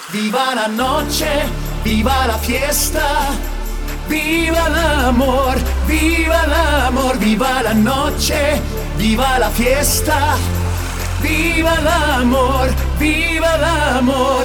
Viva la noche, viva la fiesta, viva el amor, viva el amor, viva la noche, viva la fiesta, viva el amor, viva el amor.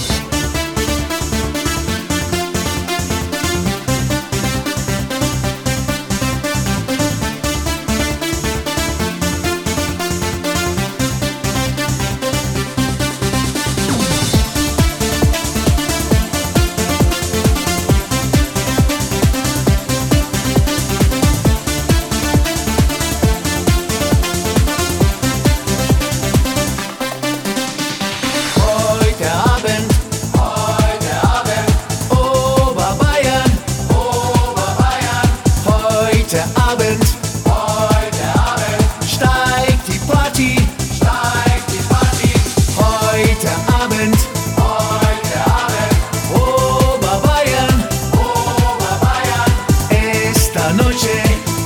Heute Abend steigt die Party. Heute Abend, Oberbayern, esta noche,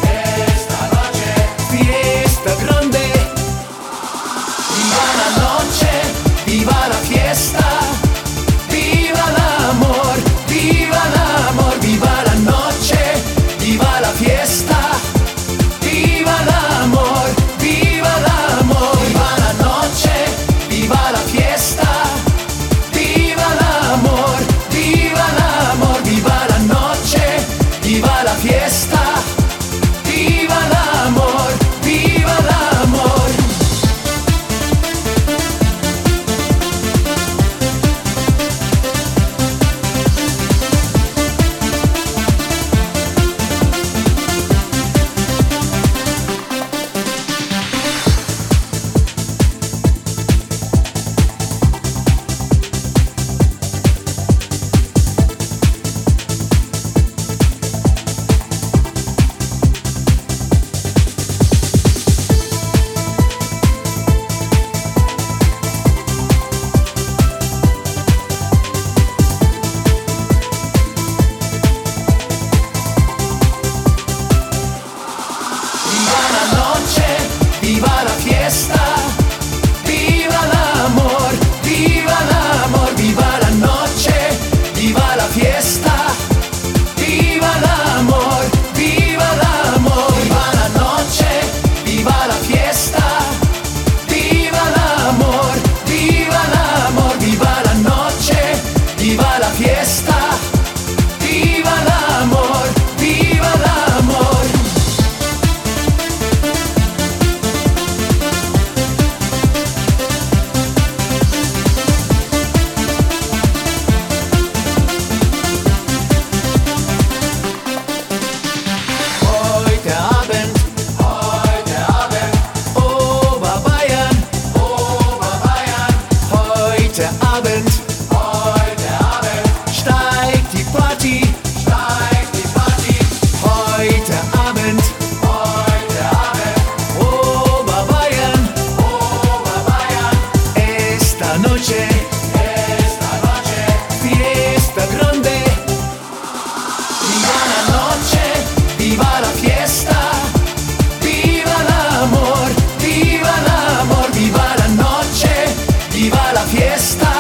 fiesta grande. Viva la noche, viva la fiesta, viva el amor, viva el amor, viva la noche, viva la fiesta. Viva el amor, viva el amor, viva la noche, viva la fiesta, viva el amor, viva el amor, viva la noche, viva la fiesta, viva el amor, viva el amor. Viva la fiesta, viva el amor, viva el amor, viva la noche, viva la fiesta, viva el amor, viva el amor, viva la noche, viva la fiesta, viva el amor, viva el amor, viva la noche, viva la fiesta, viva el amor, viva el amor. Heute Abend steigt die Party. Heute Abend, Oberbayern, esta noche, fiesta grande. Viva la noche, viva la fiesta, viva el amor, viva el amor, viva la noche, viva la fiesta.